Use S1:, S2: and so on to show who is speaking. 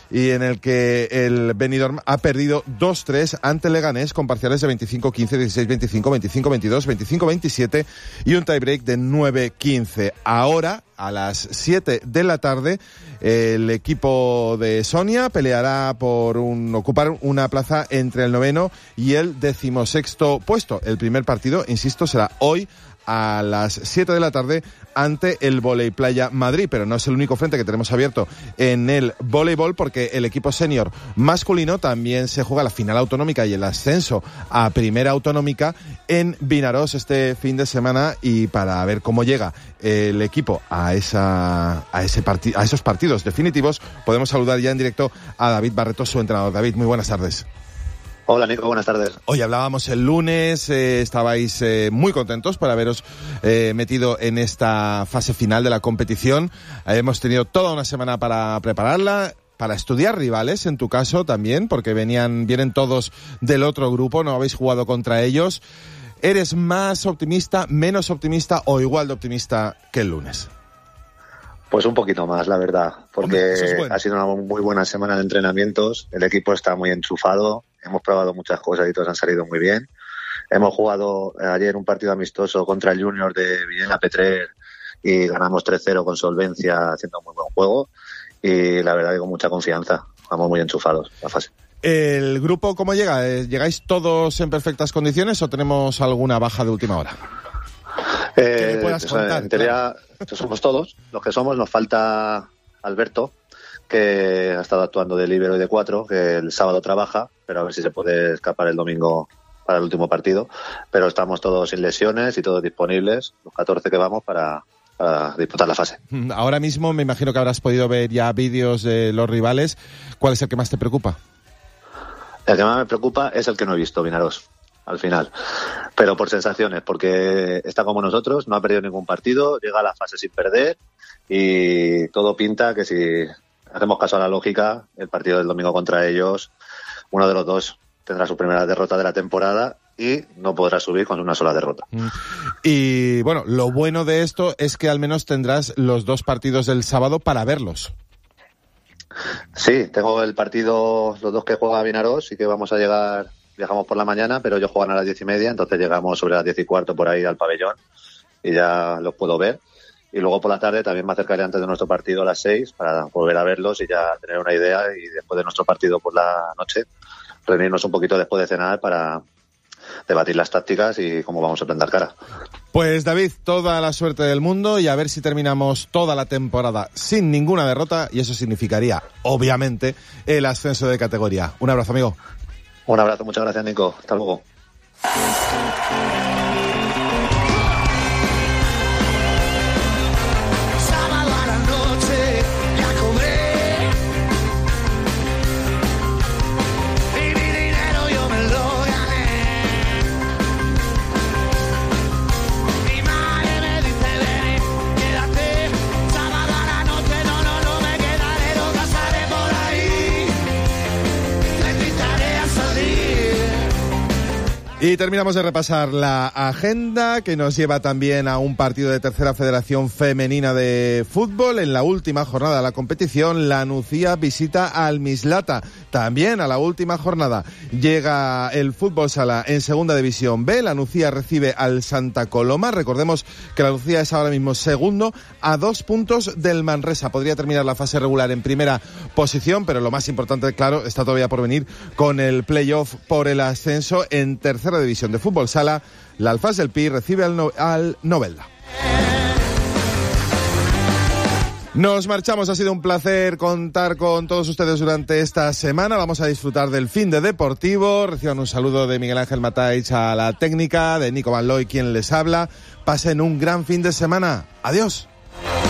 S1: y en el que el Benidorm ha perdido 2-3 ante Leganés con parciales de 25-15, 16-25, 25-22, 25-27 y un tiebreak de 9-15. Ahora, a las 7 de la tarde, el equipo de Sonia peleará por ocupar una plaza entre el 9º y el 16º puesto. El primer partido, insisto, será hoy a las 7 de la tarde ante el Vóley Playa Madrid, pero no es el único frente que tenemos abierto en el voleibol, porque el equipo senior masculino también se juega la final autonómica y el ascenso a primera autonómica en Vinarós este fin de semana, y para ver cómo llega el equipo a esos partidos definitivos, podemos saludar ya en directo a David Barreto, su entrenador. David, muy buenas tardes.
S2: Hola Nico, buenas tardes.
S1: Hoy hablábamos el lunes, estabais muy contentos por haberos metido en esta fase final de la competición. Hemos tenido toda una semana para prepararla, para estudiar rivales, en tu caso también, porque vienen todos del otro grupo, no habéis jugado contra ellos. ¿Eres más optimista, menos optimista o igual de optimista que el lunes?
S2: Pues un poquito más, la verdad, porque ha sido una muy buena semana de entrenamientos, el equipo está muy enchufado, hemos probado muchas cosas y todas han salido muy bien. Hemos jugado ayer un partido amistoso contra el Junior de Villena Petrer y ganamos 3-0 con solvencia, haciendo un muy buen juego, y la verdad que con mucha confianza, vamos muy enchufados la fase.
S1: ¿El grupo cómo llega? ¿Llegáis todos en perfectas condiciones o tenemos alguna baja de última hora? ¿Qué me puedas contar?
S2: En teoría, somos todos los que somos. Nos falta Alberto, que ha estado actuando de líbero y de 4, que el sábado trabaja, pero a ver si se puede escapar el domingo para el último partido. Pero estamos todos sin lesiones y todos disponibles, los 14 que vamos para disputar la fase.
S1: Ahora mismo me imagino que habrás podido ver ya vídeos de los rivales. ¿Cuál es el que más te preocupa?
S2: El que más me preocupa es el que no he visto, Vinarós, al final. Pero por sensaciones, porque está como nosotros, no ha perdido ningún partido, llega a la fase sin perder y todo pinta que si hacemos caso a la lógica, el partido del domingo contra ellos, uno de los dos tendrá su primera derrota de la temporada y no podrá subir con una sola derrota.
S1: Y bueno, lo bueno de esto es que al menos tendrás los dos partidos del sábado para verlos.
S2: Sí, tengo el partido, los dos que juega Vinarós, y que vamos a llegar, viajamos por la mañana, pero ellos juegan a las 10:30, entonces llegamos sobre las 10:15 por ahí al pabellón y ya los puedo ver. Y luego por la tarde también me acercaré antes de nuestro partido a las 6 para volver a verlos y ya tener una idea, y después de nuestro partido por la noche reunirnos un poquito después de cenar para debatir las tácticas y cómo vamos a plantar cara.
S1: Pues David, toda la suerte del mundo, y a ver si terminamos toda la temporada sin ninguna derrota, y eso significaría, obviamente, el ascenso de categoría. Un abrazo, amigo.
S2: Un abrazo, muchas gracias, Nico. Hasta luego.
S1: Y terminamos de repasar la agenda, que nos lleva también a un partido de Tercera Federación Femenina de Fútbol. En la última jornada de la competición, la Nucía visita al Mislata. También a la última jornada llega el Fútbol Sala en Segunda División B. La Nucía recibe al Santa Coloma. Recordemos que la Nucía es ahora mismo segundo, a 2 puntos del Manresa. Podría terminar la fase regular en primera posición, pero lo más importante, claro, está todavía por venir con el playoff por el ascenso. En Tercera División de Fútbol Sala, la Alfaz del Pi recibe al Novelda. Nos marchamos, ha sido un placer contar con todos ustedes durante esta semana. Vamos a disfrutar del fin de deportivo. Reciban un saludo de Miguel Ángel Mataich a la técnica, de Nico Van Looy quien les habla. Pasen un gran fin de semana. Adiós.